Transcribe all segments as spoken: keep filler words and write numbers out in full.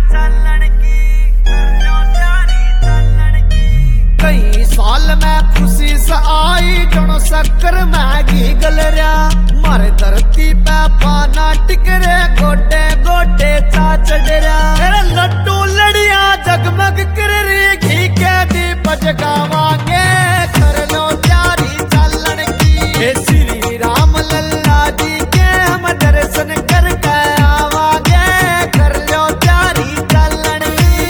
चलन की, कर लो तैयारी चलन की। कई साल में खुशी से आई जनो शक्कर मैगी गलरिया, मारे धरती पे पाना टिकरे गोटे गोटे चा चढ़रिया। तेरे लड्डू लड़िया जगमग कर रही घी के दीप जगावांगे, कर लो तैयारी चलन की। हे श्री राम लल्ला जी के हम दर्शन करके आवांगे, कर लो तैयारी चलन की।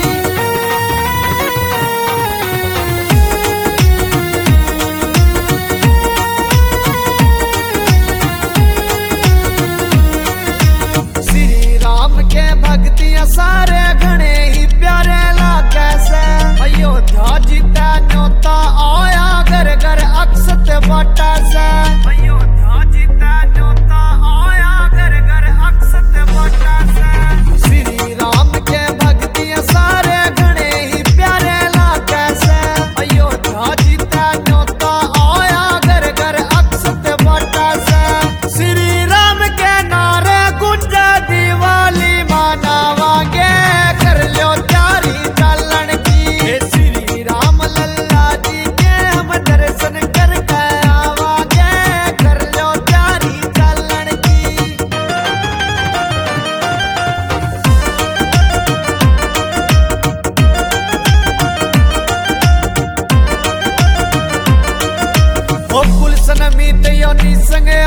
श्री राम के भक्तियां सारे घने ही प्यारे लागे से, अयोध्या जीता न्योता आया घर घर अक्षत बाटा से। अयोध्या जीता न्योता आया घर घर अक्षत बाटा से। श्री राम के भक्तियां सारे घने ही प्यारे लागे से, अयोध्या जीता न्योता आया घर घर अक्षत बाटा से। श्री राम के नारे गुंजा दिवाली मनावांगे, कर लो तैयारी चलन की। हे श्री राम लल्ला जी के हम दर्शन करके आवांगे, कर लो तैयारी चलन की। ओ कुल सनमीत योनी संगे